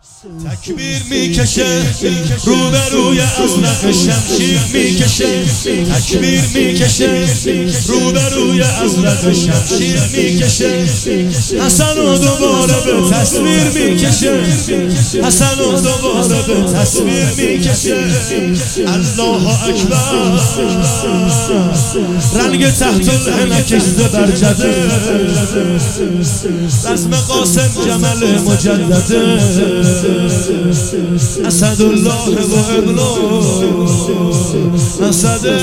تکبیر میکشه روبروی ازرق شمشیر میکشه، تکبیر میکشه روبروی ازرق شمشیر میکشه. حسن و دوباره به تصویر میکشه، حسن و دوباره به تصویر میکشه. الله اکبر رنگ تحت العنکش زبر جده، رسم قاسم جمل مجدده. اسد الله و ابنو اسد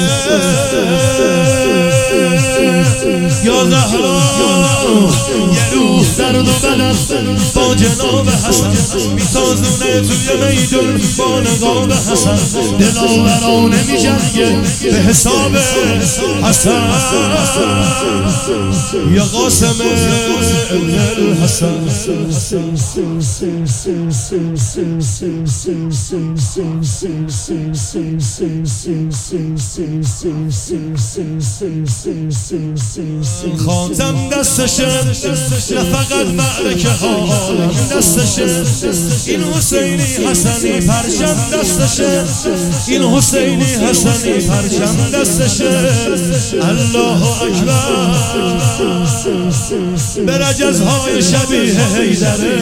یا زهرا، یه روح درد و بدن با جناب حسن میتازونه توی میدون با نقاب حسن. دلاورانه میجنگه به حساب حسن یا قاسم ابن الحسن. خاتم دستشه نه فقط معرکه ها دستشه، این حسینی حسنی پرچم دستشه، این حسینی حسنی پرچم دستشه. الله اکبر به رجزهای شبیه حیدره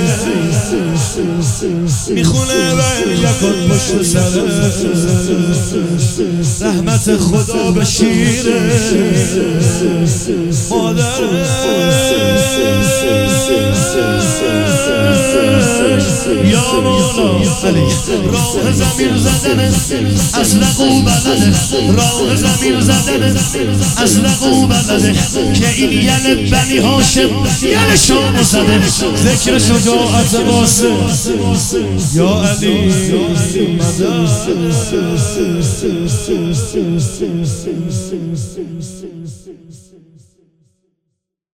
میخونه و یکن پشت سره. رحمت خدا به شیره مادره یا مولا علی. راه زمین زدنه ازرق و بلده، راه زمین زدنه ازرق و بلده که این یل بنی هاشم یل شام زده. ذکر شجاعت واسه یا علی مدد.